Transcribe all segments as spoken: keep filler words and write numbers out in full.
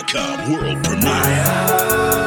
com world premiere.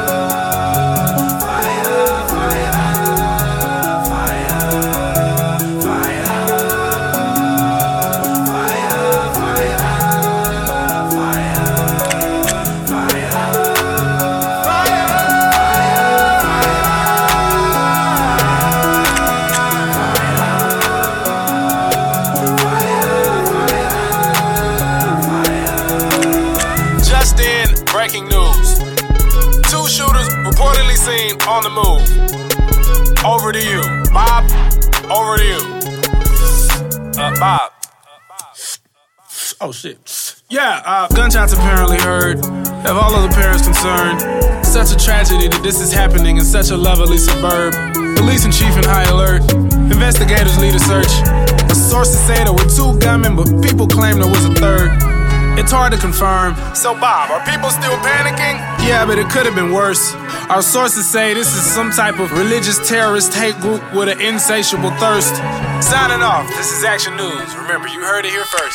Breaking news. Two shooters reportedly seen on the move. Over to you, Bob. Over to you. Uh, Bob. Oh, shit. Yeah, uh, gunshots apparently heard. Have all of the parents concerned. Such a tragedy that this is happening in such a lovely suburb. Police and chief in high alert. Investigators lead a search. The sources say there were two gunmen, but people claim there was a third. It's hard to confirm. So Bob, are people still panicking? Yeah, but it could have been worse. Our sources say this is some type of religious terrorist hate group with an insatiable thirst. Signing off, this is Action News. Remember, you heard it here first.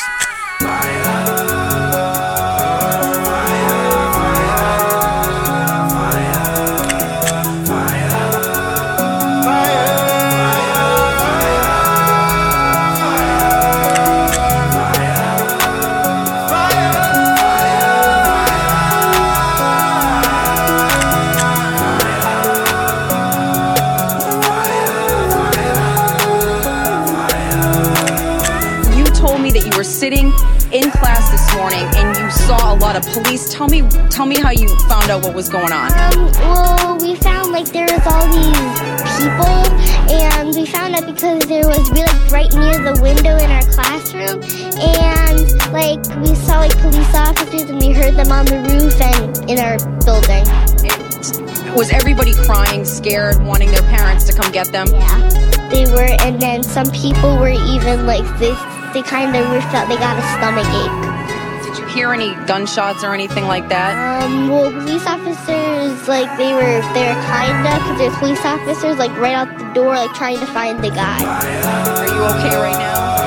Were sitting in class this morning and you saw a lot of police. Tell me, tell me how you found out what was going on. Um, well, we found like there was all these people, and we found out because there was really right near the window in our classroom, and like we saw like police officers and we heard them on the roof and in our building. It, was everybody crying, scared, wanting their parents to come get them? Yeah, they were, and then some people were even like this. They kind of felt they got a stomach ache. Did you hear any gunshots or anything like that? Um, well, police officers, like, they were, they were kind of, because there's police officers, like, right out the door, like, trying to find the guy. Are you okay right now?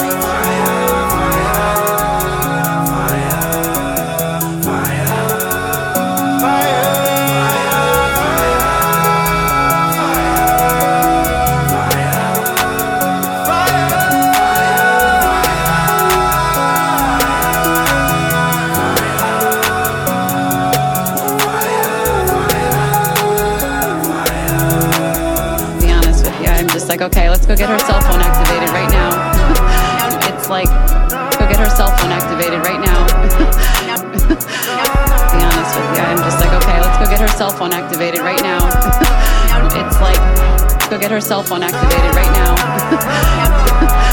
Like, okay, let's go get her cell phone activated right now. It's like, go get her cell phone activated right now. Be honest with you, I'm just like, okay, let's go get her cell phone activated right now. It's like, go get her cell phone activated right now.